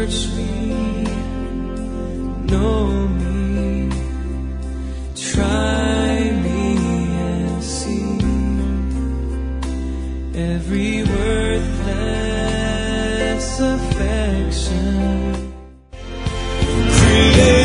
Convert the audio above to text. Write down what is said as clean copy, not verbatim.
search me, know me, try me and see every worthless affection. Create